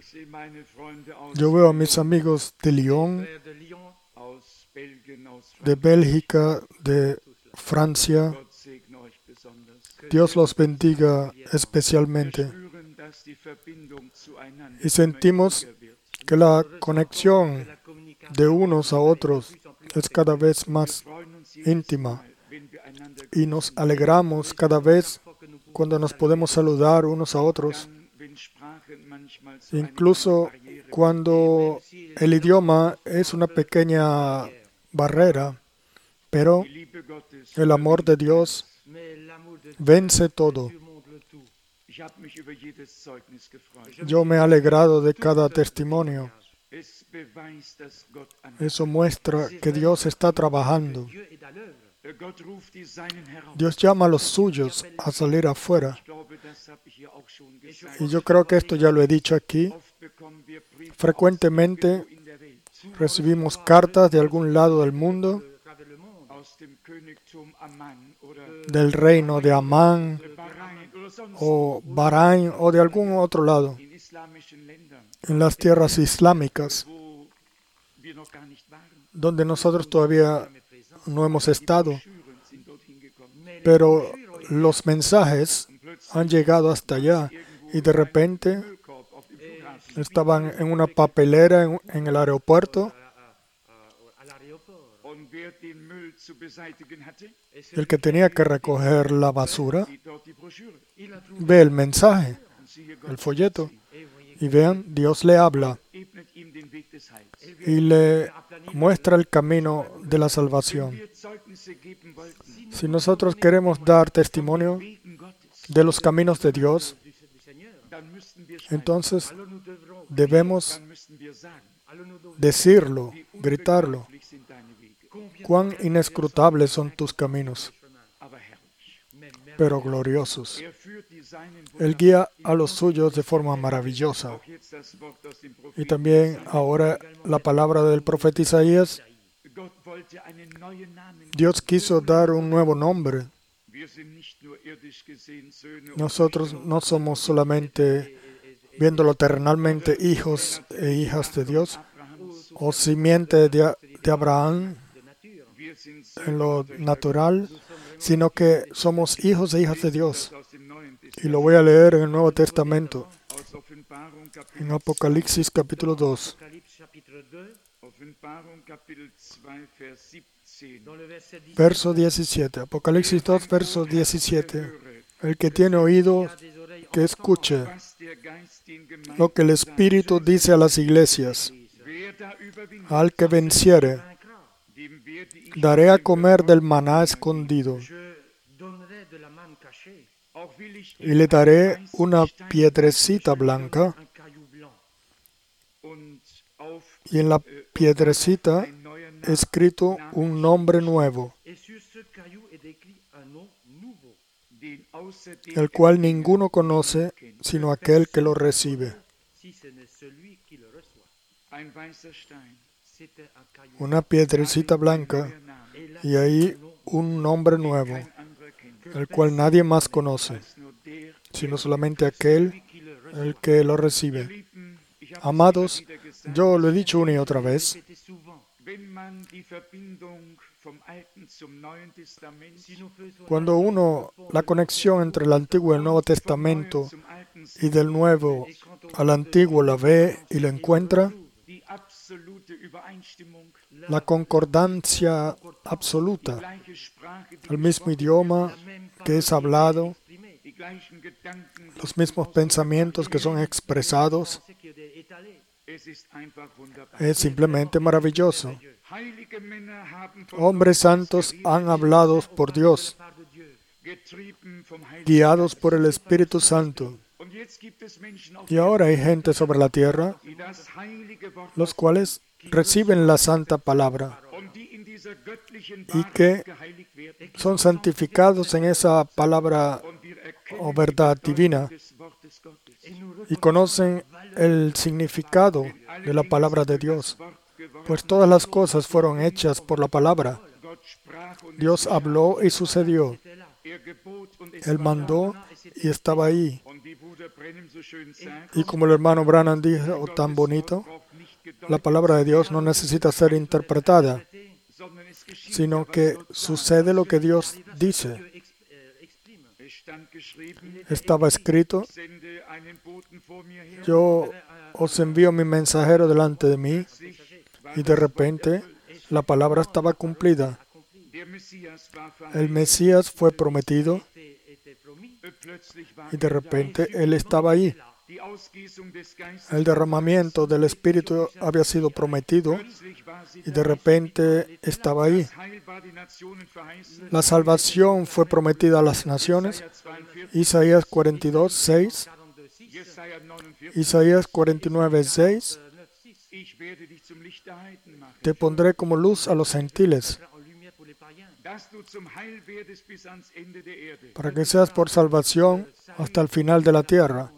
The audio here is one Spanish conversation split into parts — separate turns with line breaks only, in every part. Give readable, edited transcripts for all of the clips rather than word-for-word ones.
Yo veo a mis amigos de Lyon, de Bélgica, de Francia. Dios los bendiga especialmente. Y sentimos que la conexión de unos a otros es cada vez más íntima. Y nos alegramos cada vez cuando nos podemos saludar unos a otros. Incluso cuando el idioma es una pequeña barrera, pero el amor de Dios vence todo. Yo me he alegrado de cada testimonio. Eso muestra que Dios está trabajando. Dios llama a los suyos a salir afuera. Y yo creo que esto ya lo he dicho aquí. Frecuentemente recibimos cartas de algún lado del mundo, del reino de Amán o Bahrein o de algún otro lado, en las tierras islámicas, donde nosotros todavía no hemos estado. Pero los mensajes han llegado hasta allá y de repente estaban en una papelera en el aeropuerto. El que tenía que recoger la basura ve el mensaje, el folleto, y vean, Dios le habla y le muestra el camino de la salvación. Si nosotros queremos dar testimonio de los caminos de Dios, entonces debemos decirlo, gritarlo. Cuán inescrutables son tus caminos, pero gloriosos. Él guía a los suyos de forma maravillosa. Y también ahora la palabra del profeta Isaías. Dios quiso dar un nuevo nombre. Nosotros no somos solamente, viéndolo terrenalmente, hijos e hijas de Dios, o simiente de Abraham en lo natural, sino que somos hijos e hijas de Dios. Y lo voy a leer en el Nuevo Testamento, en Apocalipsis capítulo 2. Verso 17. Apocalipsis 2, verso 17. El que tiene oído, que escuche lo que el Espíritu dice a las iglesias. Al que venciere, daré a comer del maná escondido, y le daré una piedrecita blanca, y en la piedrecita escrito un nombre nuevo, el cual ninguno conoce sino aquel que lo recibe. Una piedrecita blanca y ahí un nombre nuevo, el cual nadie más conoce, sino solamente aquel el que lo recibe. Amados, yo lo he dicho una y otra vez, cuando uno, la conexión entre el Antiguo y el Nuevo Testamento y del Nuevo al Antiguo la ve y la encuentra, la concordancia absoluta, el mismo idioma que es hablado, los mismos pensamientos que son expresados, es simplemente maravilloso. Hombres santos han hablado por Dios, guiados por el Espíritu Santo. Y ahora hay gente sobre la tierra, los cuales reciben la santa palabra y que son santificados en esa palabra o verdad divina y conocen el significado de la palabra de Dios, pues todas las cosas fueron hechas por la palabra. Dios habló y sucedió. Él mandó y estaba ahí. Y como el hermano Branham dijo tan bonito, la palabra de Dios no necesita ser interpretada, sino que sucede lo que Dios dice. Estaba escrito: yo os envío mi mensajero delante de mí, y de repente la palabra estaba cumplida. El Mesías fue prometido y de repente Él estaba ahí. El derramamiento del Espíritu había sido prometido y de repente estaba ahí. La salvación fue prometida a las naciones. Isaías 42, 6. Isaías 49, 6. Te pondré como luz a los gentiles, para que seas por salvación hasta el final de la tierra.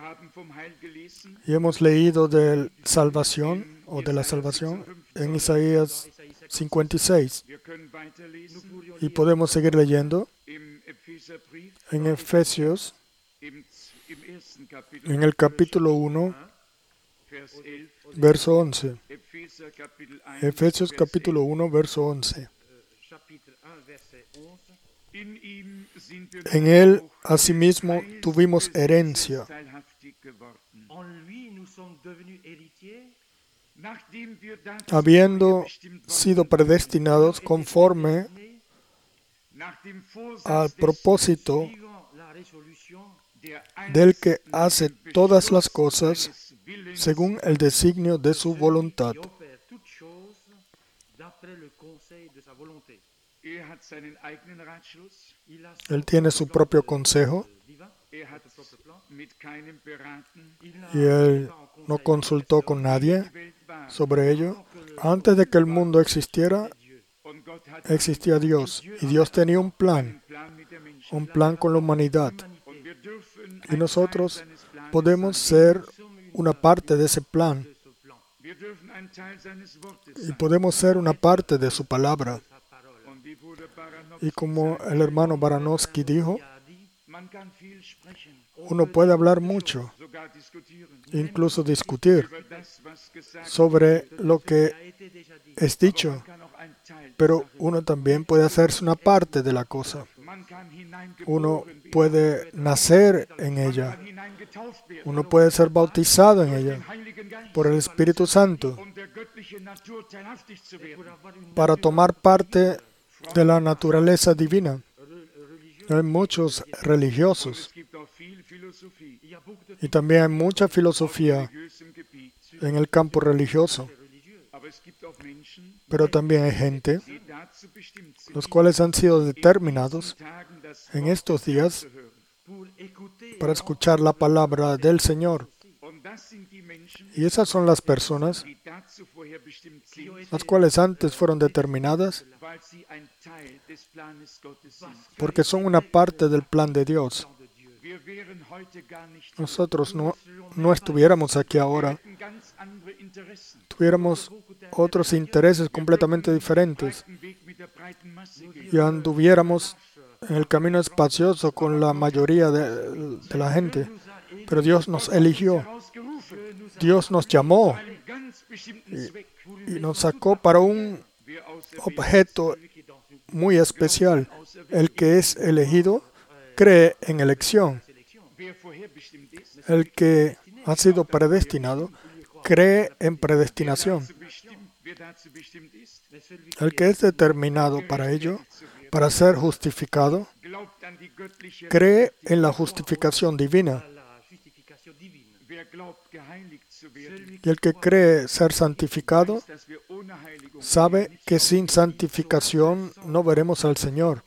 Y hemos leído de salvación o de la salvación en Isaías 56. Y podemos seguir leyendo en Efesios, en el capítulo 1, verso 11. Efesios capítulo 1, verso 11. En Él, asimismo, tuvimos herencia. Habiendo sido predestinados conforme al propósito del que hace todas las cosas según el designio de su voluntad. Él tiene su propio consejo y Él no consultó con nadie sobre ello. Antes de que el mundo existiera, existía Dios y Dios tenía un plan con la humanidad. Y nosotros podemos ser una parte de ese plan y podemos ser una parte de su palabra. Y como el hermano Baranowski dijo, uno puede hablar mucho, incluso discutir sobre lo que es dicho, pero uno también puede hacerse una parte de la cosa. Uno puede nacer en ella. Uno puede ser bautizado en ella por el Espíritu Santo para tomar parte de la naturaleza divina. Hay muchos religiosos y también hay mucha filosofía en el campo religioso, pero también hay gente los cuales han sido determinados en estos días para escuchar la palabra del Señor. Y esas son las personas las cuales antes fueron determinadas porque son una parte del plan de Dios. Nosotros no estuviéramos aquí ahora, tuviéramos otros intereses completamente diferentes y anduviéramos en el camino espacioso con la mayoría de la gente. Pero Dios nos eligió, Dios nos llamó y nos sacó para un objeto muy especial. El que es elegido cree en elección. El que ha sido predestinado cree en predestinación. El que es determinado para ello, para ser justificado, cree en la justificación divina. Y el que cree ser santificado sabe que sin santificación no veremos al Señor.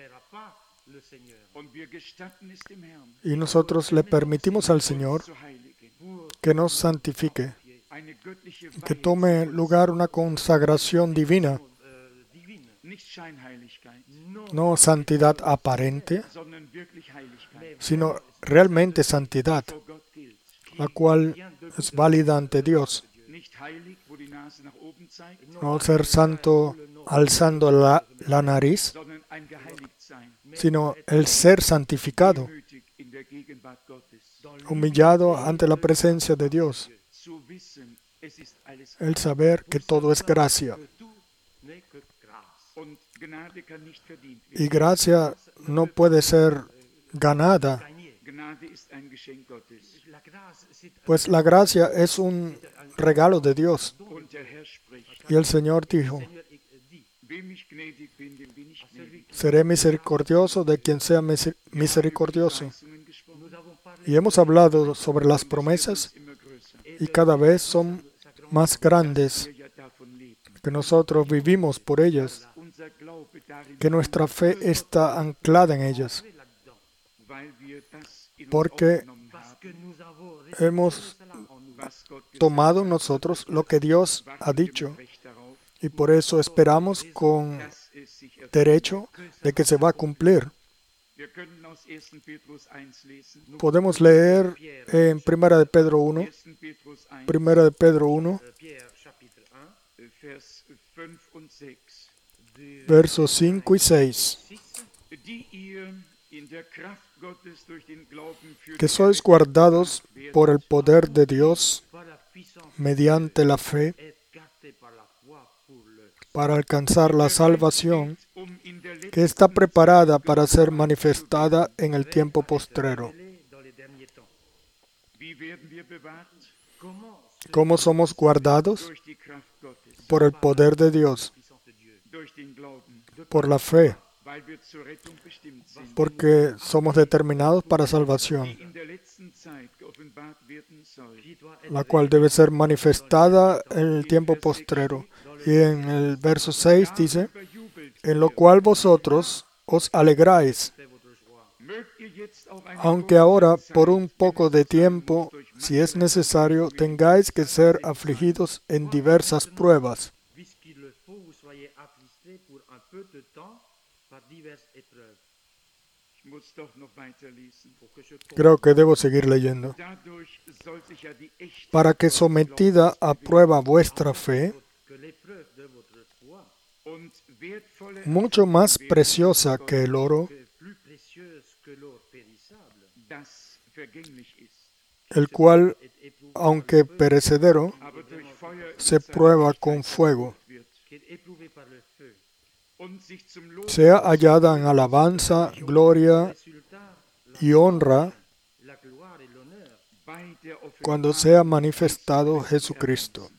Y nosotros le permitimos al Señor que nos santifique, que tome lugar una consagración divina, no santidad aparente, sino realmente santidad, la cual es válida ante Dios. No ser santo alzando la nariz, sino el ser santificado humillado ante la presencia de Dios. El saber que todo es gracia. Y gracia no puede ser ganada, pues la gracia es un regalo de Dios. Y el Señor dijo, seré misericordioso de quien sea misericordioso. Y hemos hablado sobre las promesas y cada vez son más grandes, que nosotros vivimos por ellas, que nuestra fe está anclada en ellas, porque hemos tomado nosotros lo que Dios ha dicho y por eso esperamos con derecho de que se va a cumplir. Podemos leer en Primera de Pedro 1, versos 5 y 6. Que sois guardados por el poder de Dios mediante la fe para alcanzar la salvación que está preparada para ser manifestada en el tiempo postrero. ¿Cómo somos guardados? Por el poder de Dios, por la fe, porque somos determinados para salvación, la cual debe ser manifestada en el tiempo postrero. Y en el verso 6 dice, en lo cual vosotros os alegráis, aunque ahora por un poco de tiempo, si es necesario, tengáis que ser afligidos en diversas pruebas. Creo que debo seguir leyendo. Para que sometida a prueba vuestra fe, mucho más preciosa que el oro, el cual, aunque perecedero, se prueba con fuego, sea hallada en alabanza, gloria y honra cuando sea manifestado Jesucristo.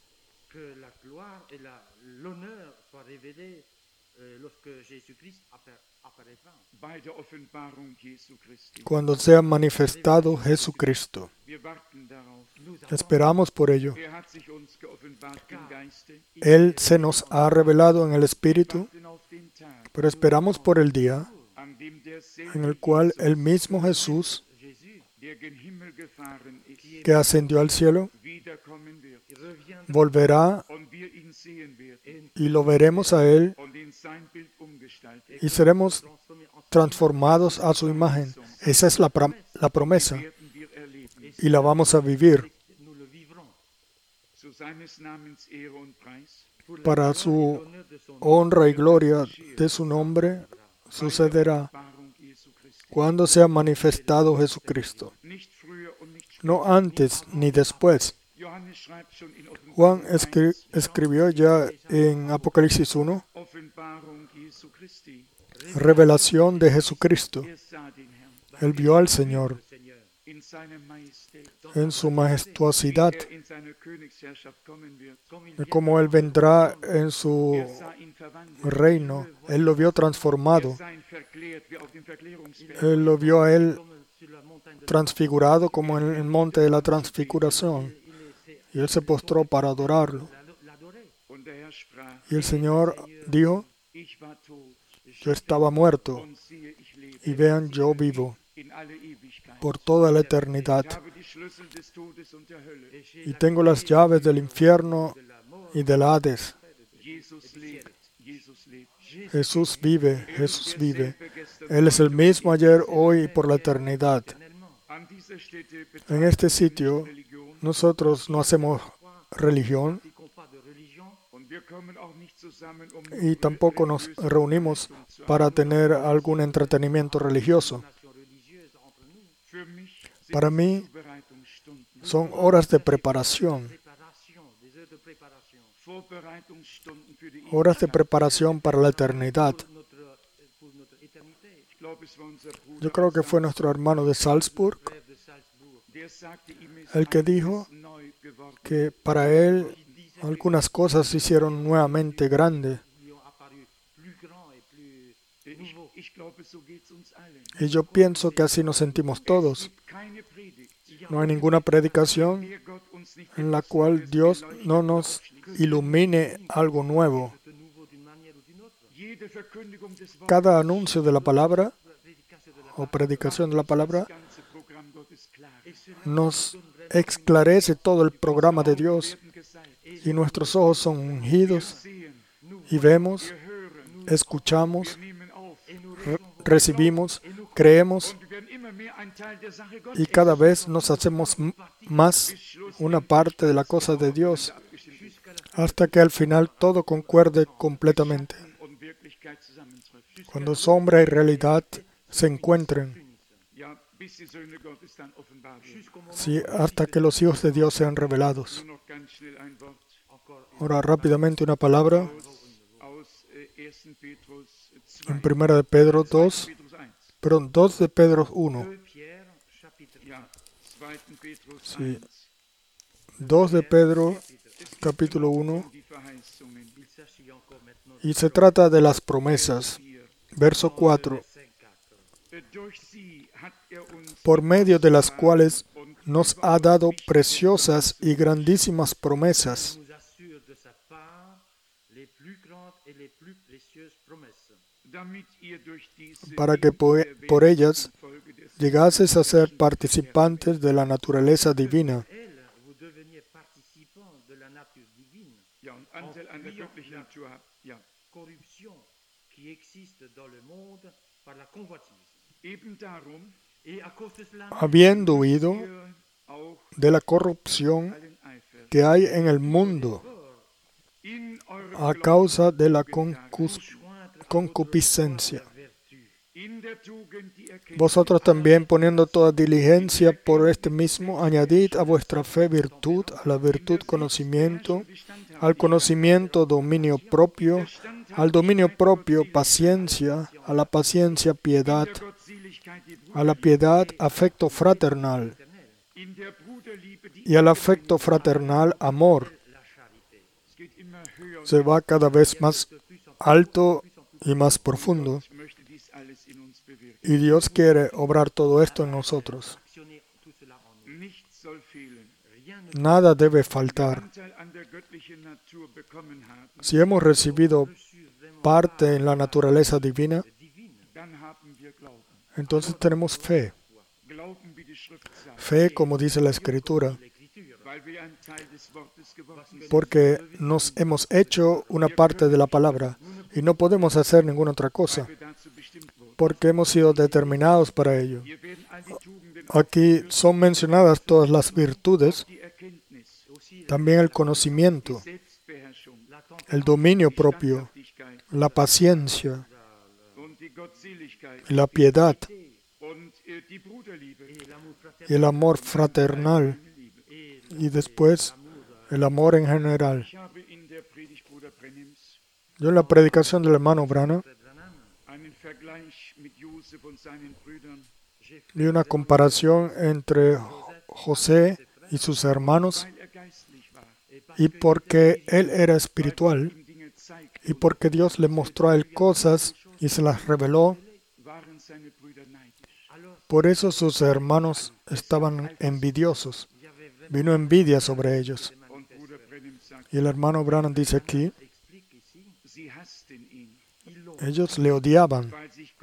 Cuando sea manifestado Jesucristo. Esperamos por ello. Él se nos ha revelado en el Espíritu, pero esperamos por el día en el cual el mismo Jesús, que ascendió al cielo, volverá y lo veremos a Él y seremos transformados a su imagen. Esa es la promesa y la vamos a vivir. Para su honra y gloria de su nombre sucederá cuando sea manifestado Jesucristo. No antes ni después. Juan escribió ya en Apocalipsis 1, revelación de Jesucristo. Él vio al Señor en su majestuosidad, como Él vendrá en su reino. Él lo vio transformado. Él lo vio a Él transfigurado como en el monte de la transfiguración. Y Él se postró para adorarlo. Y el Señor dijo, yo estaba muerto, y vean, yo vivo por toda la eternidad. Y tengo las llaves del infierno y del Hades. Jesús vive, Jesús vive. Él es el mismo ayer, hoy y por la eternidad. En este sitio, nosotros no hacemos religión y tampoco nos reunimos para tener algún entretenimiento religioso. Para mí son horas de preparación. Horas de preparación para la eternidad. Yo creo que fue nuestro hermano de Salzburg el que dijo que para él algunas cosas se hicieron nuevamente grandes. Y yo pienso que así nos sentimos todos. No hay ninguna predicación en la cual Dios no nos ilumine algo nuevo. Cada anuncio de la palabra o predicación de la palabra nos esclarece todo el programa de Dios y nuestros ojos son ungidos y vemos, escuchamos, recibimos, creemos y cada vez nos hacemos más una parte de la cosa de Dios hasta que al final todo concuerde completamente. Cuando sombra y realidad se encuentren, sí, hasta que los hijos de Dios sean revelados. Ahora rápidamente una palabra en 2 de Pedro 2 de Pedro 1. Sí. 2 de Pedro, capítulo 1. Y se trata de las promesas. Verso 4. Por medio de las cuales nos ha dado preciosas y grandísimas promesas, para que por ellas llegases a ser participantes de la naturaleza divina. Habiendo huido de la corrupción que hay en el mundo a causa de la concupiscencia. Vosotros también, poniendo toda diligencia por este mismo, añadid a vuestra fe virtud, a la virtud conocimiento, al conocimiento dominio propio, al dominio propio paciencia, a la paciencia piedad, a la piedad afecto fraternal y al afecto fraternal amor. Se va cada vez más alto y más profundo. Y Dios quiere obrar todo esto en nosotros. Nada debe faltar. Si hemos recibido parte en la naturaleza divina, entonces tenemos fe. Fe, como dice la Escritura, porque nos hemos hecho una parte de la palabra y no podemos hacer ninguna otra cosa, porque hemos sido determinados para ello. Aquí son mencionadas todas las virtudes, también el conocimiento, el dominio propio, la paciencia, la piedad y el amor fraternal y después el amor en general. Yo en la predicación del hermano Branham vi una comparación entre José y sus hermanos, y porque él era espiritual y porque Dios le mostró a él cosas y se las reveló, por eso sus hermanos estaban envidiosos. Vino envidia sobre ellos. Y el hermano Branham dice aquí, ellos le odiaban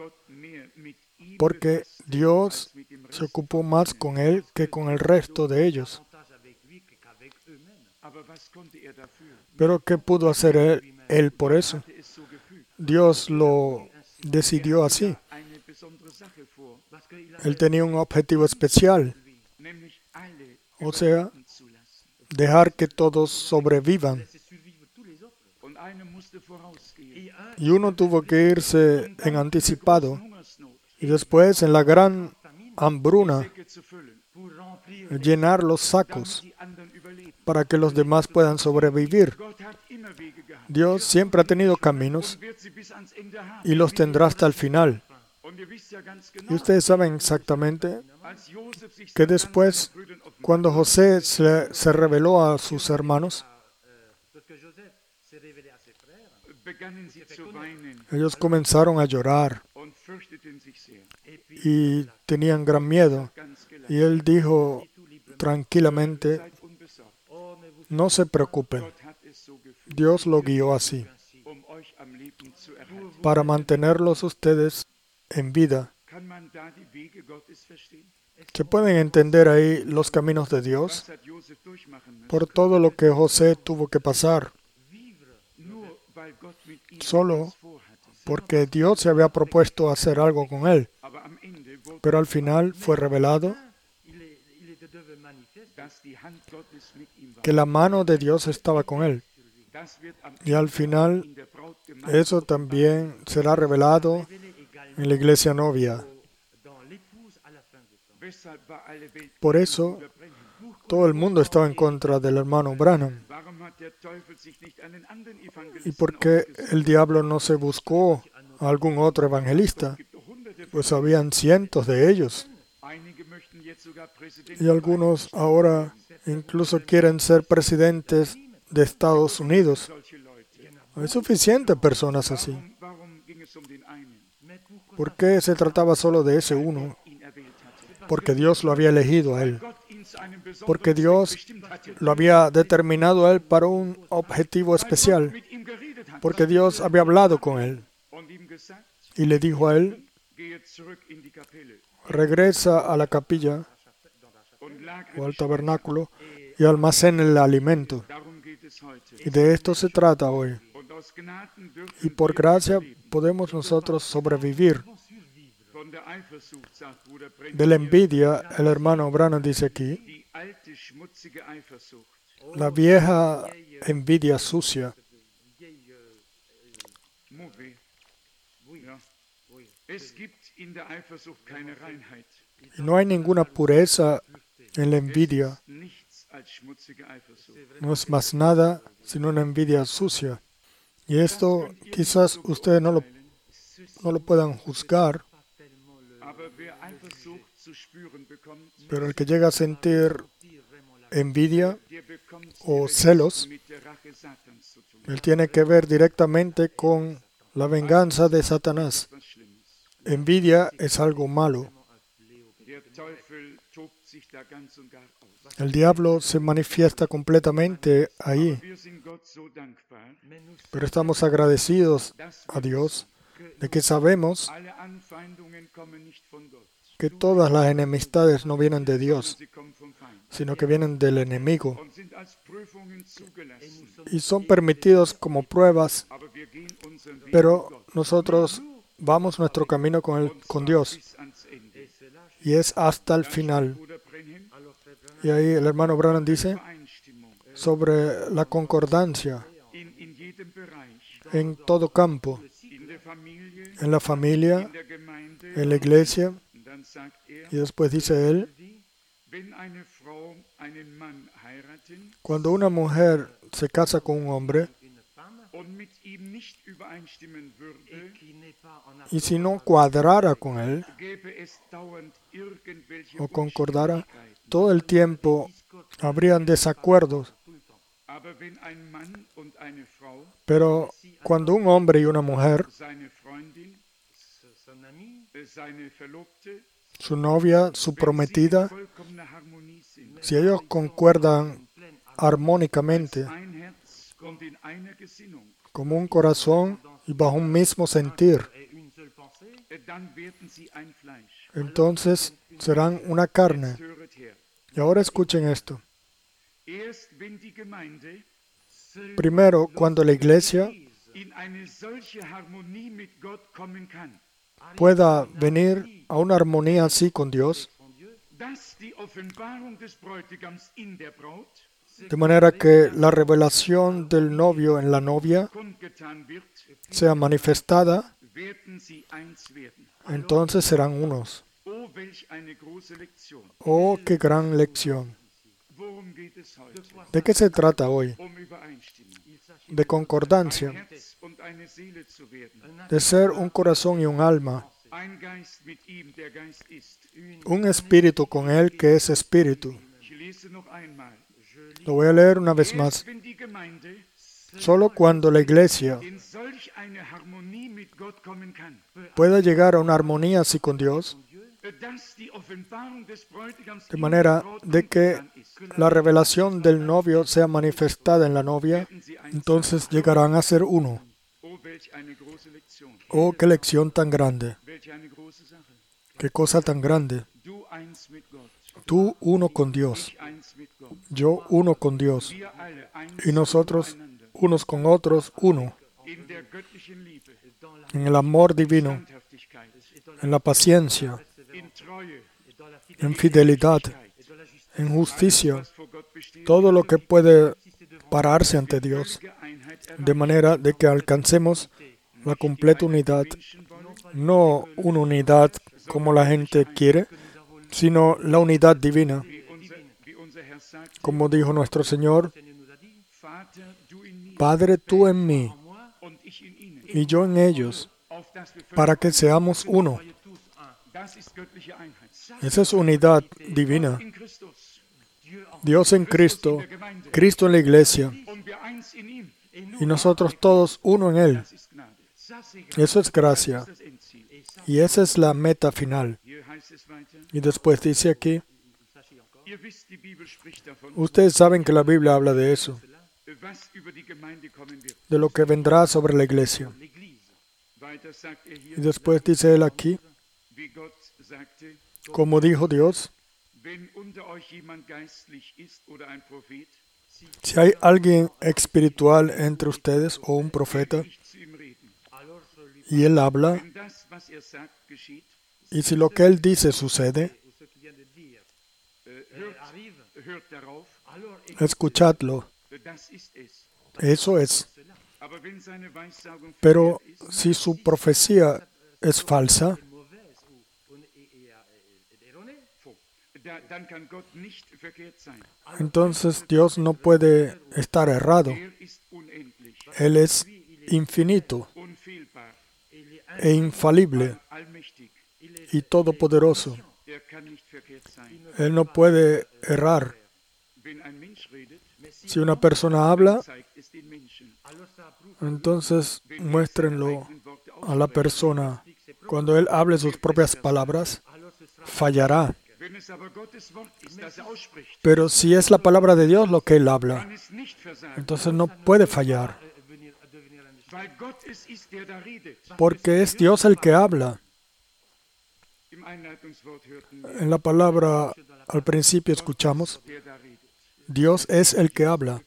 porque Dios se ocupó más con él que con el resto de ellos. Pero ¿qué pudo hacer él por eso? Dios lo decidió así. Él tenía un objetivo especial, o sea, dejar que todos sobrevivan. Y uno tuvo que irse en anticipado. Y después, en la gran hambruna, llenar los sacos para que los demás puedan sobrevivir. Dios siempre ha tenido caminos y los tendrá hasta el final. Y ustedes saben exactamente que después, cuando José se reveló a sus hermanos, ellos comenzaron a llorar y tenían gran miedo. Y él dijo tranquilamente, no se preocupen, Dios lo guió así, para mantenerlos ustedes en vida. ¿Se pueden entender ahí los caminos de Dios? Por todo lo que José tuvo que pasar, solo porque Dios se había propuesto hacer algo con él. Pero al final fue revelado que la mano de Dios estaba con él. Y al final eso también será revelado en la iglesia novia. Por eso todo el mundo estaba en contra del hermano Branham. ¿Y por qué el diablo no se buscó a algún otro evangelista? Pues habían cientos de ellos. Y algunos ahora incluso quieren ser presidentes de Estados Unidos. Hay suficientes personas así. ¿Por qué se trataba solo de ese uno? Porque Dios lo había elegido a él. Porque Dios lo había determinado a él para un objetivo especial. Porque Dios había hablado con él. Y le dijo a él, regresa a la capilla o al tabernáculo y almacena el alimento. Y de esto se trata hoy. Y por gracia podemos nosotros sobrevivir. De la envidia, el hermano Branham dice aquí, la vieja envidia sucia. Y no hay ninguna pureza en la envidia. No es más nada sino una envidia sucia. Y esto quizás ustedes no lo puedan juzgar, pero el que llega a sentir envidia o celos, él tiene que ver directamente con la venganza de Satanás. Envidia es algo malo. El diablo se manifiesta completamente ahí. Pero estamos agradecidos a Dios de que sabemos que todas las enemistades no vienen de Dios, sino que vienen del enemigo. Y son permitidos como pruebas, pero nosotros vamos nuestro camino con Dios. Y es hasta el final. Y ahí el hermano Branham dice sobre la concordancia en todo campo, en la familia, en la iglesia. Y después dice él, cuando una mujer se casa con un hombre, y si no cuadrara con él o concordara, todo el tiempo habrían desacuerdos. Pero cuando un hombre y una mujer, su novia, su prometida, si ellos concuerdan armónicamente, como un corazón y bajo un mismo sentir, entonces serán una carne. Y ahora escuchen esto. Primero, cuando la iglesia pueda venir a una armonía así con Dios, de manera que la revelación del novio en la novia sea manifestada, entonces serán unos. Oh, qué gran lección. ¿De qué se trata hoy? De concordancia, de ser un corazón y un alma, un espíritu con Él que es espíritu. Lo voy a leer una vez más. Solo cuando la iglesia pueda llegar a una armonía así con Dios, de manera de que la revelación del novio sea manifestada en la novia, entonces llegarán a ser uno. Oh, qué lección tan grande. Qué cosa tan grande. Tú uno con Dios, yo uno con Dios, y nosotros unos con otros uno, en el amor divino, en la paciencia, en fidelidad, en justicia, todo lo que puede pararse ante Dios, de manera de que alcancemos la completa unidad, no una unidad como la gente quiere, sino la unidad divina. Como dijo nuestro Señor, Padre, tú en mí y yo en ellos, para que seamos uno. Esa es unidad divina. Dios en Cristo, Cristo en la iglesia, y nosotros todos uno en Él. Eso es gracia. Y esa es la meta final. Y después dice aquí, ustedes saben que la Biblia habla de eso, de lo que vendrá sobre la iglesia. Y después dice él aquí, como dijo Dios, si hay alguien espiritual entre ustedes o un profeta, y él habla, y si lo que él dice sucede, escuchadlo. Eso es. Pero si su profecía es falsa, entonces Dios no puede estar errado. Él es infinito e infalible y todopoderoso. Él no puede errar. Si una persona habla, entonces muéstrenlo a la persona. Cuando él hable sus propias palabras, fallará. Pero si es la palabra de Dios lo que él habla, entonces no puede fallar. Porque es Dios el que habla. En la palabra al principio escuchamos, Dios es el que habla.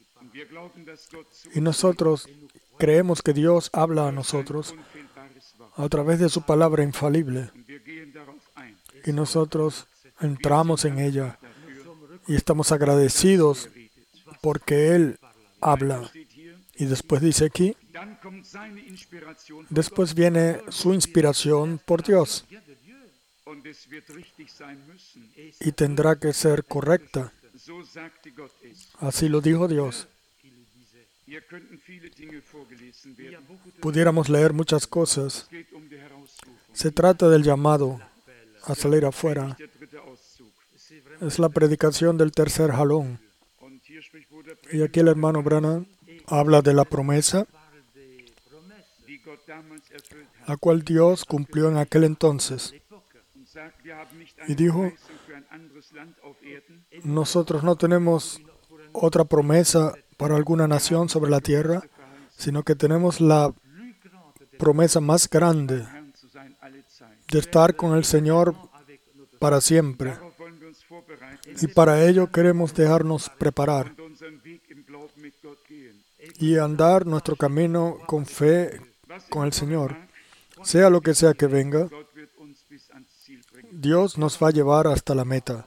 Y nosotros creemos que Dios habla a nosotros a través de su palabra infalible. Y nosotros entramos en ella y estamos agradecidos porque Él habla. Y después dice aquí, después viene su inspiración por Dios. Y tendrá que ser correcta. Así lo dijo Dios. Pudiéramos leer muchas cosas. Se trata del llamado a salir afuera. Es la predicación del tercer jalón. Y aquí el hermano Branham habla de la promesa, la cual Dios cumplió en aquel entonces. Y dijo, nosotros no tenemos otra promesa para alguna nación sobre la tierra, sino que tenemos la promesa más grande de estar con el Señor para siempre. Y para ello queremos dejarnos preparar y andar nuestro camino con fe con el Señor. Sea lo que sea que venga, Dios nos va a llevar hasta la meta.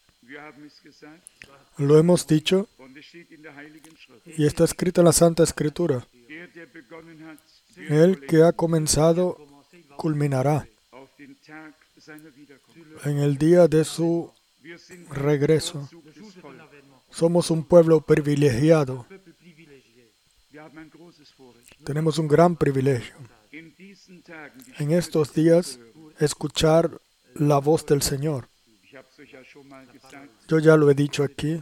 Lo hemos dicho y está escrito en la Santa Escritura. El que ha comenzado, culminará en el día de su regreso. Somos un pueblo privilegiado. Tenemos un gran privilegio. En estos días, escuchar la voz del Señor. Yo ya lo he dicho aquí.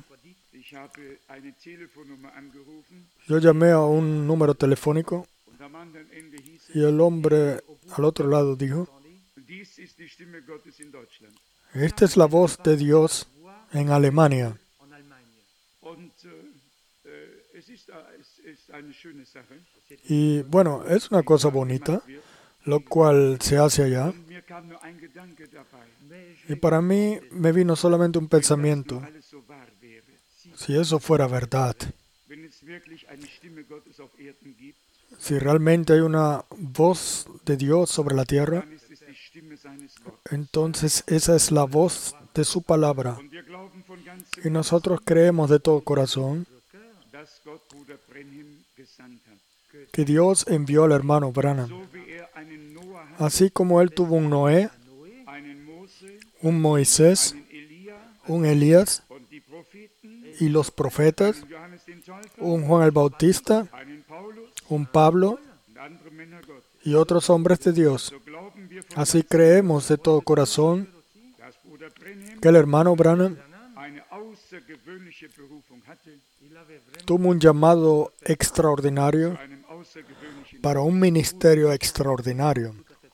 Yo llamé a un número telefónico y el hombre al otro lado dijo: esta es la voz de Dios en Alemania. Y bueno, es una cosa bonita, lo cual se hace allá. Y para mí me vino solamente un pensamiento. Si eso fuera verdad, si realmente hay una voz de Dios sobre la tierra, entonces esa es la voz de su palabra. Y nosotros creemos de todo corazón que Dios envió al hermano Branham. Así como él tuvo un Noé, un Moisés, un Elías y los profetas, un Juan el Bautista, un Pablo y otros hombres de Dios. Así creemos de todo corazón que el hermano Branham tuvo un llamado extraordinario para un ministerio extraordinario,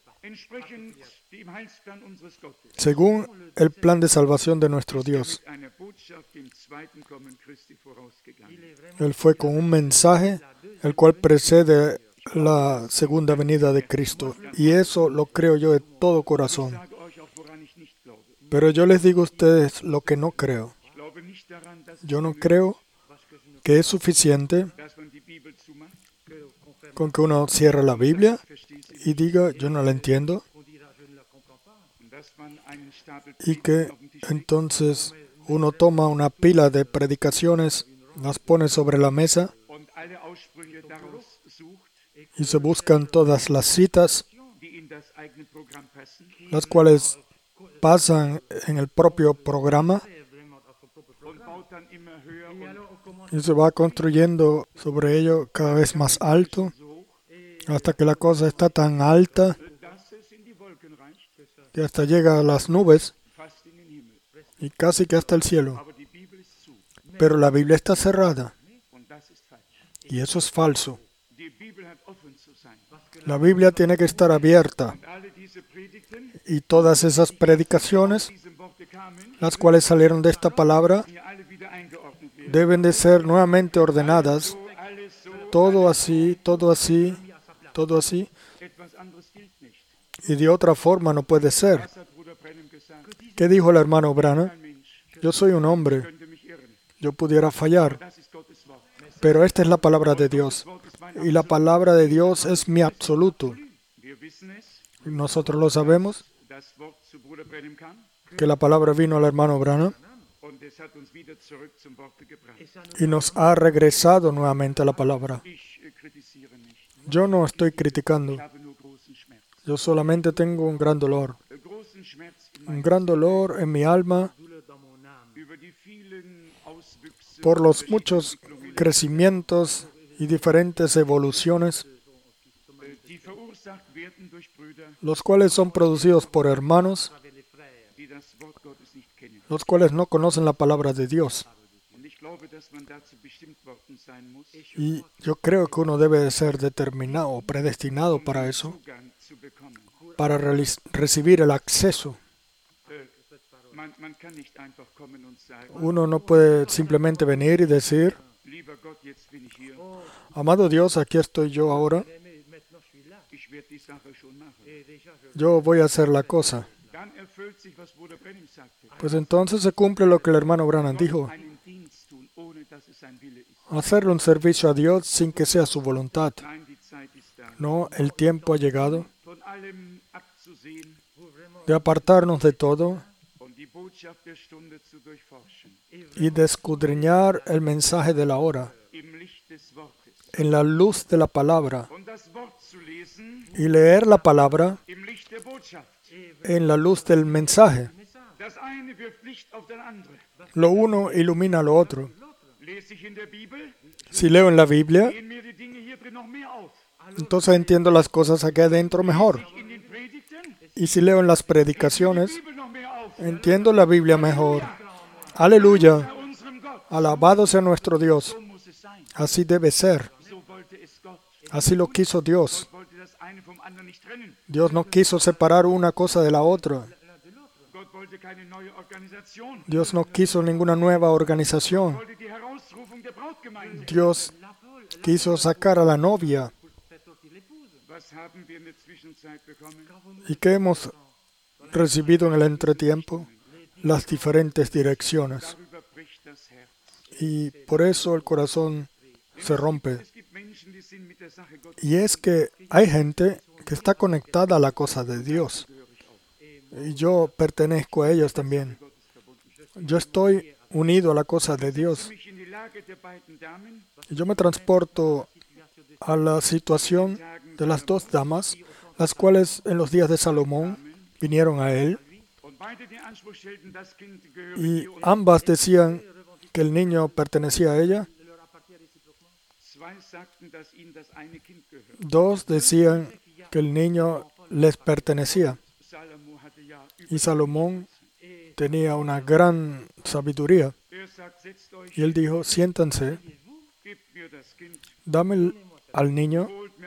según el plan de salvación de nuestro Dios. Él fue con un mensaje el cual precede la segunda venida de Cristo, y eso lo creo yo de todo corazón. Pero yo les digo a ustedes lo que no creo. Yo no creo que es suficiente con que uno cierre la Biblia y diga: yo no la entiendo, y que entonces uno toma una pila de predicaciones, las pone sobre la mesa y se buscan todas las citas, las cuales pasan en el propio programa, y se va construyendo sobre ello cada vez más alto, hasta que la cosa está tan alta que hasta llega a las nubes y casi que hasta el cielo. Pero la Biblia está cerrada, y eso es falso. La Biblia tiene que estar abierta, y todas esas predicaciones, las cuales salieron de esta palabra, deben de ser nuevamente ordenadas, todo así, todo así, todo así, y de otra forma no puede ser. ¿Qué dijo el hermano Branham? Yo soy un hombre, yo pudiera fallar, pero esta es la palabra de Dios, y la palabra de Dios es mi absoluto. Nosotros lo sabemos, que la palabra vino al hermano Branham y nos ha regresado nuevamente a la palabra. Yo no estoy criticando, yo solamente tengo un gran dolor en mi alma por los muchos crecimientos y diferentes evoluciones, los cuales son producidos por hermanos, los cuales no conocen la palabra de Dios. Y yo creo que uno debe de ser determinado, predestinado para eso, para recibir el acceso. Uno no puede simplemente venir y decir: amado Dios, aquí estoy yo ahora, yo voy a hacer la cosa. Pues entonces se cumple lo que el hermano Branham dijo: hacerle un servicio a Dios sin que sea su voluntad. No, el tiempo ha llegado de apartarnos de todo y de escudriñar el mensaje de la hora en la luz de la palabra, y leer la palabra en la luz del mensaje. Lo uno ilumina lo otro. Si leo en la Biblia, entonces entiendo las cosas aquí adentro mejor. Y si leo en las predicaciones, entiendo la Biblia mejor. Aleluya. Alabado sea nuestro Dios. Así debe ser. Así lo quiso Dios. Dios no quiso separar una cosa de la otra. Dios no quiso ninguna nueva organización. Dios quiso sacar a la novia. ¿Y qué hemos recibido en el entretiempo? Las diferentes direcciones. Y por eso el corazón se rompe. Y es que hay gente que está conectada a la cosa de Dios. Y yo pertenezco a ellos también. Yo estoy unido a la cosa de Dios. Y yo me transporto a la situación de las dos damas, las cuales en los días de Salomón vinieron a él. Y ambas decían que el niño pertenecía a ella. Dos decían que el niño les pertenecía. Y Salomón tenía una gran sabiduría. Y él dijo, siéntanse, dame al niño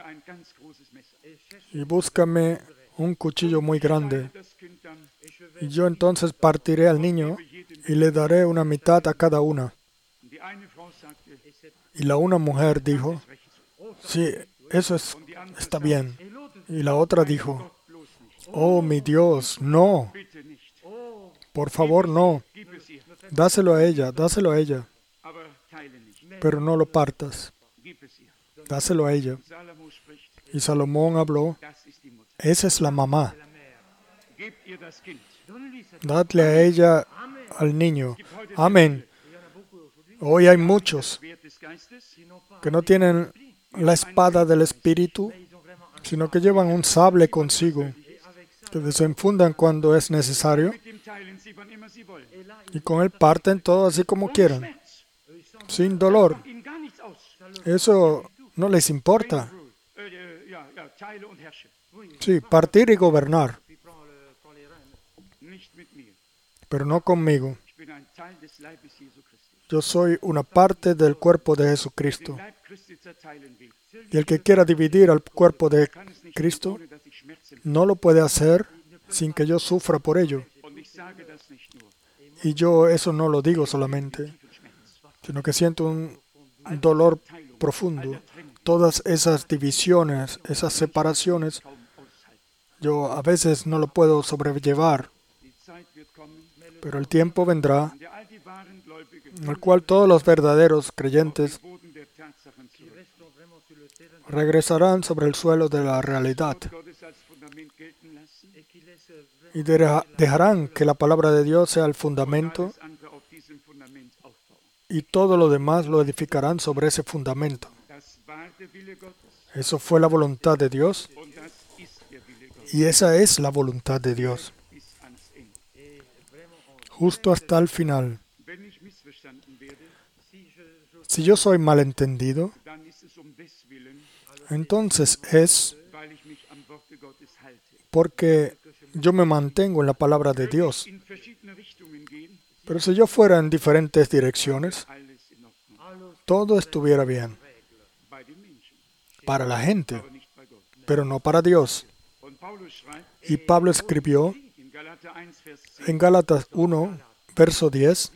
y búscame un cuchillo muy grande. Y yo entonces partiré al niño y le daré una mitad a cada una. Y la una mujer dijo, sí, eso está bien. Y la otra dijo, oh mi Dios, no. Por favor, no. Dáselo a ella, dáselo a ella. Pero no lo partas. Dáselo a ella. Y Salomón habló, esa es la mamá. Dadle a ella al niño. Amén. Hoy hay muchos que no tienen la espada del Espíritu, sino que llevan un sable consigo, que desenfundan cuando es necesario, y con él parten todo así como quieran, sin dolor. Eso no les importa. Sí, partir y gobernar, pero no conmigo. Yo soy una parte del cuerpo de Jesucristo. Y el que quiera dividir al cuerpo de Cristo no lo puede hacer sin que yo sufra por ello. Y yo eso no lo digo solamente, sino que siento un dolor profundo. Todas esas divisiones, esas separaciones, yo a veces no lo puedo sobrellevar. Pero el tiempo vendrá en el cual todos los verdaderos creyentes regresarán sobre el suelo de la realidad y dejarán que la palabra de Dios sea el fundamento y todo lo demás lo edificarán sobre ese fundamento. Eso fue la voluntad de Dios y esa es la voluntad de Dios. Justo hasta el final. Si yo soy malentendido, entonces es porque yo me mantengo en la palabra de Dios. Pero si yo fuera en diferentes direcciones, todo estuviera bien para la gente, pero no para Dios. Y Pablo escribió en Gálatas 1, verso 10,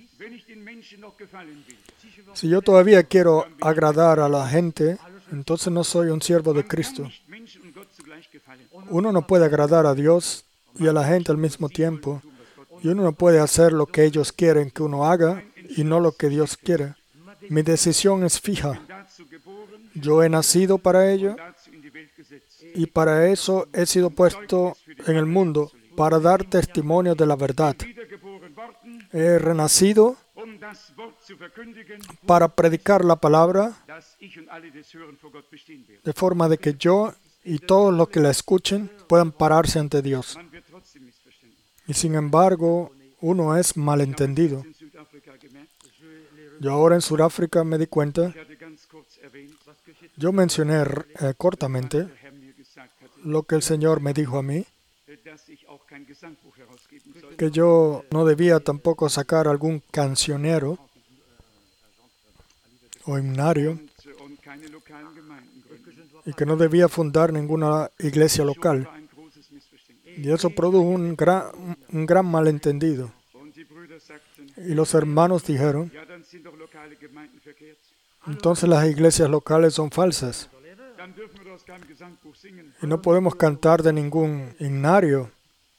si yo todavía quiero agradar a la gente, entonces no soy un siervo de Cristo. Uno no puede agradar a Dios y a la gente al mismo tiempo. Y uno no puede hacer lo que ellos quieren que uno haga y no lo que Dios quiere. Mi decisión es fija. Yo he nacido para ello y para eso he sido puesto en el mundo, para dar testimonio de la verdad. He renacido para predicar la palabra de forma de que yo y todos los que la escuchen puedan pararse ante Dios. Y sin embargo, uno es malentendido. Yo ahora en Sudáfrica me di cuenta, yo mencioné cortamente lo que el Señor me dijo a mí, que yo no debía tampoco sacar algún cancionero o himnario y que no debía fundar ninguna iglesia local. Y eso produjo un gran malentendido. Y los hermanos dijeron, entonces las iglesias locales son falsas. Y no podemos cantar de ningún himnario.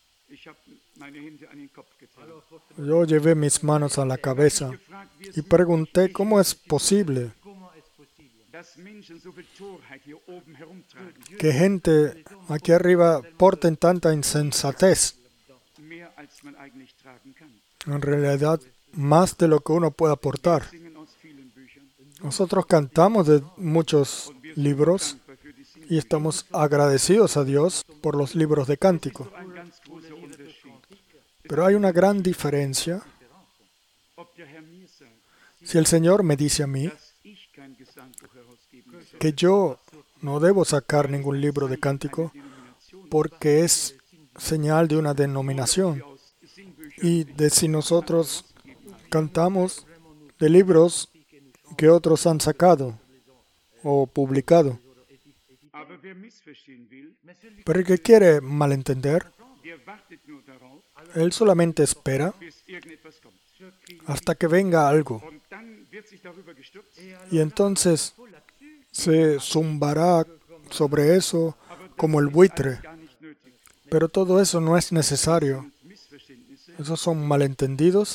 Yo llevé mis manos a la cabeza y pregunté, ¿cómo es posible que gente aquí arriba porten tanta insensatez? En realidad, más de lo que uno puede aportar. Nosotros cantamos de muchos libros y estamos agradecidos a Dios por los libros de cántico. Pero hay una gran diferencia. Si el Señor me dice a mí que yo no debo sacar ningún libro de cántico porque es señal de una denominación, y de si nosotros cantamos de libros que otros han sacado o publicado. Pero el que quiere malentender, él solamente espera hasta que venga algo. Y entonces se zumbará sobre eso como el buitre. Pero todo eso no es necesario. Esos son malentendidos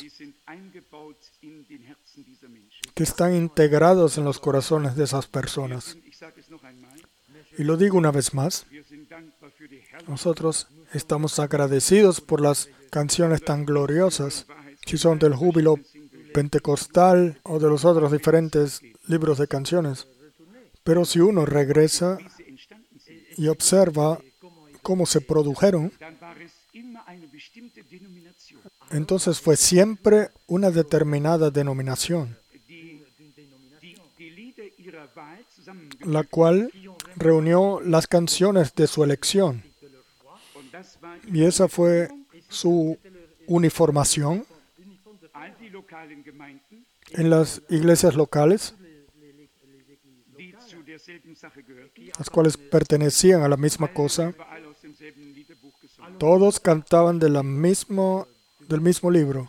que están integrados en los corazones de esas personas. Y lo digo una vez más, nosotros estamos agradecidos por las canciones tan gloriosas, si son del júbilo pentecostal o de los otros diferentes libros de canciones. Pero si uno regresa y observa cómo se produjeron, entonces fue siempre una determinada denominación, la cual reunió las canciones de su elección. Y esa fue su uniformación en las iglesias locales, las cuales pertenecían a la misma cosa. Todos cantaban del mismo libro.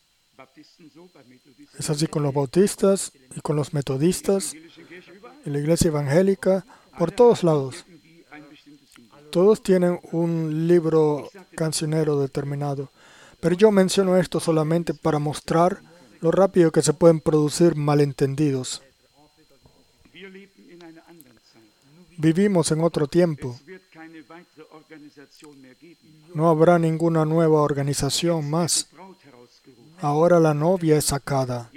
Es así con los bautistas y con los metodistas, en la iglesia evangélica, por todos lados. Todos tienen un libro cancionero determinado. Pero yo menciono esto solamente para mostrar lo rápido que se pueden producir malentendidos. Vivimos en otro tiempo. No habrá ninguna nueva organización más. Ahora la novia es sacada.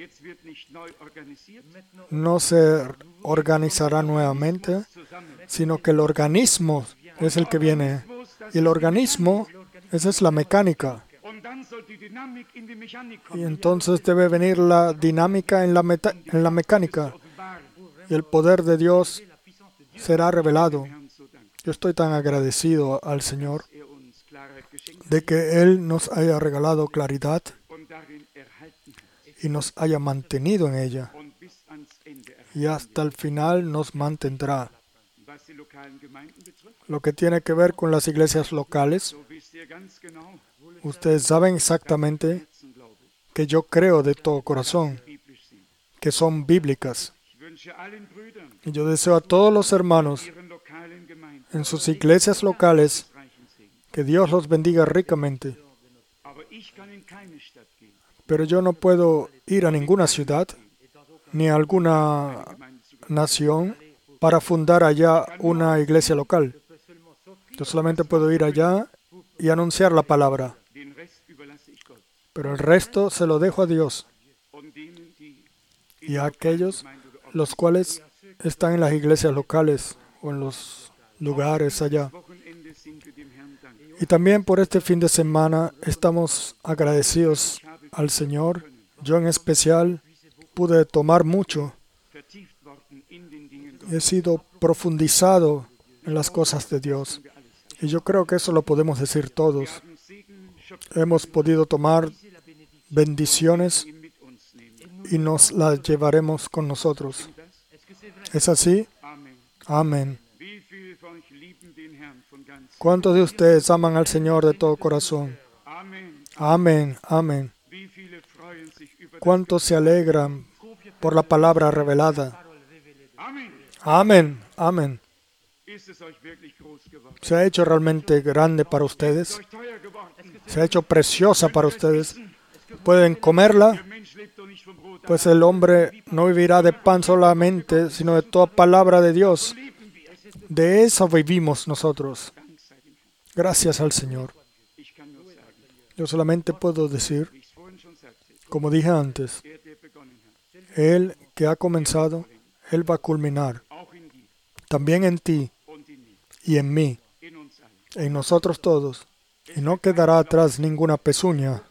No se organizará nuevamente, sino que el organismo es el que viene. Y el organismo, esa es la mecánica. Y entonces debe venir la dinámica en la mecánica. Y el poder de Dios será revelado. Yo estoy tan agradecido al Señor de que Él nos haya regalado claridad y nos haya mantenido en ella. Y hasta el final nos mantendrá. Lo que tiene que ver con las iglesias locales, ustedes saben exactamente que yo creo de todo corazón que son bíblicas. Y yo deseo a todos los hermanos en sus iglesias locales que Dios los bendiga ricamente. Pero yo no puedo ir a ninguna ciudad ni a alguna nación para fundar allá una iglesia local. Yo solamente puedo ir allá y anunciar la palabra. Pero el resto se lo dejo a Dios y a aquellos los cuales están en las iglesias locales o en los lugares allá. Y también por este fin de semana estamos agradecidos al Señor. Yo en especial pude tomar mucho. He sido profundizado en las cosas de Dios. Y yo creo que eso lo podemos decir todos. Hemos podido tomar bendiciones y nos las llevaremos con nosotros. ¿Es así? Amén. ¿Cuántos de ustedes aman al Señor de todo corazón? Amén, amén. ¿Cuántos se alegran por la palabra revelada? Amén, amén. ¿Se ha hecho realmente grande para ustedes? ¿Se ha hecho preciosa para ustedes? ¿Pueden comerla? Pues el hombre no vivirá de pan solamente, sino de toda palabra de Dios. De eso vivimos nosotros. Gracias al Señor. Yo solamente puedo decir, como dije antes, Él que ha comenzado, Él va a culminar. También en ti y en mí, en nosotros todos. Y no quedará atrás ninguna pezuña.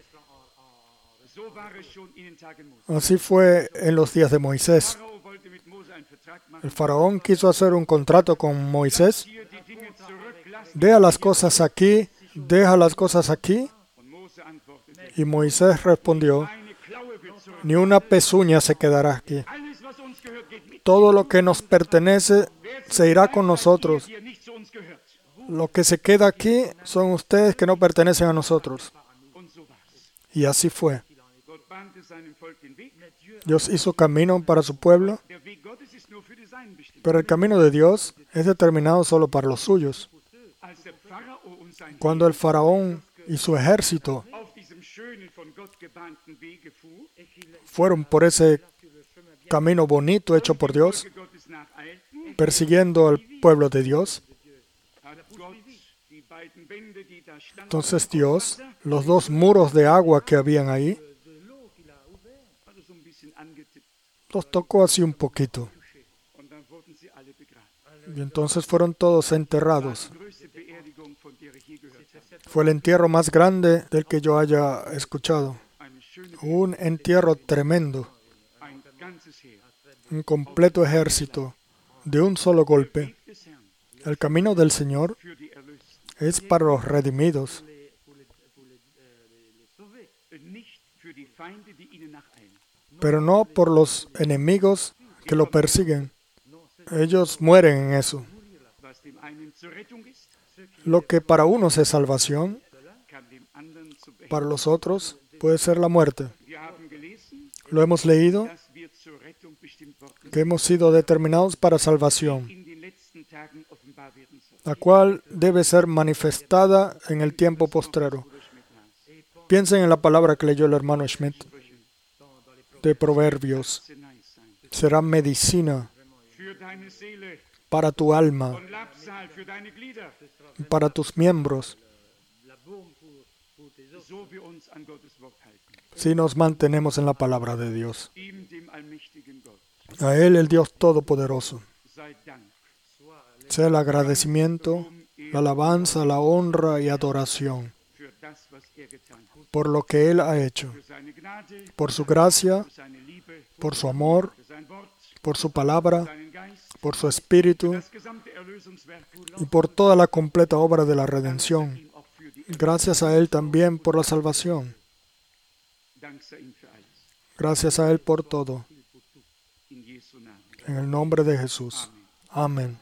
Así fue en los días de Moisés. El faraón quiso hacer un contrato con Moisés. Deja las cosas aquí, deja las cosas aquí. Y Moisés respondió, ni una pezuña se quedará aquí. Todo lo que nos pertenece se irá con nosotros. Lo que se queda aquí son ustedes que no pertenecen a nosotros. Y así fue. Dios hizo camino para su pueblo, pero el camino de Dios es determinado solo para los suyos. Cuando el faraón y su ejército fueron por ese camino bonito hecho por Dios, persiguiendo al pueblo de Dios, entonces Dios, los dos muros de agua que habían ahí, los tocó así un poquito. Y entonces fueron todos enterrados. Fue el entierro más grande del que yo haya escuchado. Un entierro tremendo. Un completo ejército de un solo golpe. El camino del Señor es para los redimidos, pero no por los enemigos que lo persiguen. Ellos mueren en eso. Lo que para unos es salvación, para los otros puede ser la muerte. Lo hemos leído, que hemos sido determinados para salvación, la cual debe ser manifestada en el tiempo postrero. Piensen en la palabra que leyó el hermano Schmidt de Proverbios. Será medicina para tu alma, para tus miembros, si nos mantenemos en la palabra de Dios. A Él, el Dios Todopoderoso, sea el agradecimiento, la alabanza, la honra y adoración por lo que Él ha hecho, por su gracia, por su amor, por su palabra, por su espíritu y por toda la completa obra de la redención. Gracias a Él también por la salvación. Gracias a Él por todo. En el nombre de Jesús. Amén.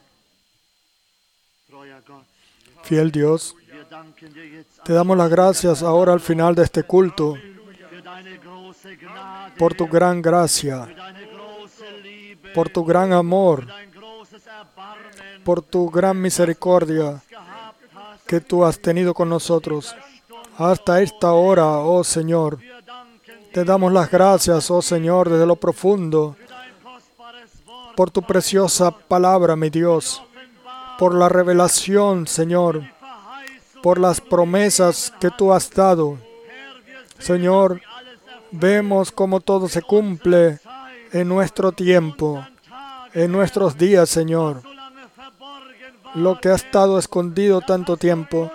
Fiel Dios, te damos las gracias ahora al final de este culto por tu gran gracia, por tu gran amor, por tu gran misericordia que tú has tenido con nosotros hasta esta hora, oh Señor. Te damos las gracias, oh Señor, desde lo profundo, por tu preciosa palabra, mi Dios, por la revelación, Señor, por las promesas que tú has dado. Señor, vemos cómo todo se cumple en nuestro tiempo, en nuestros días, Señor. Lo que ha estado escondido tanto tiempo,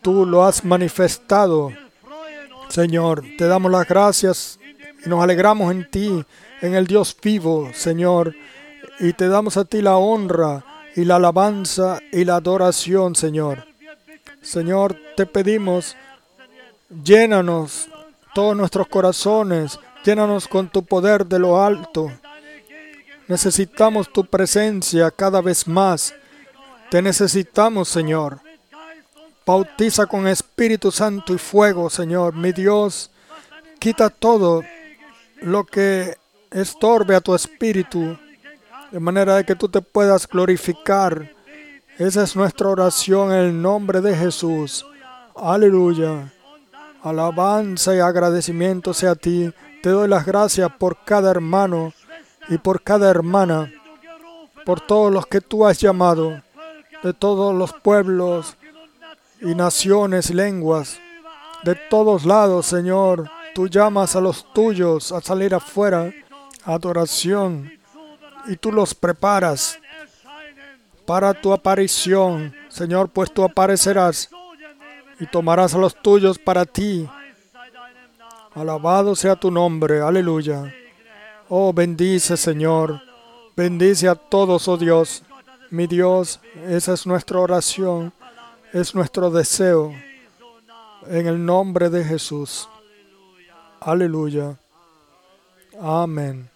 tú lo has manifestado. Señor, te damos las gracias y nos alegramos en ti, en el Dios vivo, Señor, y te damos a ti la honra y la alabanza y la adoración, Señor. Señor, te pedimos, llénanos todos nuestros corazones, llénanos con tu poder de lo alto. Necesitamos tu presencia cada vez más. Te necesitamos, Señor. Bautiza con Espíritu Santo y fuego, Señor, mi Dios. Quita todo lo que estorbe a tu Espíritu, de manera de que tú te puedas glorificar. Esa es nuestra oración en el nombre de Jesús. Aleluya. Alabanza y agradecimiento sea a ti. Te doy las gracias por cada hermano y por cada hermana, por todos los que tú has llamado, de todos los pueblos y naciones, lenguas, de todos lados, Señor. Tú llamas a los tuyos a salir afuera, a adoración, y tú los preparas para tu aparición, Señor, pues tú aparecerás y tomarás a los tuyos para ti. Alabado sea tu nombre, aleluya. Oh, bendice, Señor, bendice a todos, oh Dios, mi Dios. Esa es nuestra oración, es nuestro deseo, en el nombre de Jesús. Aleluya. Amén.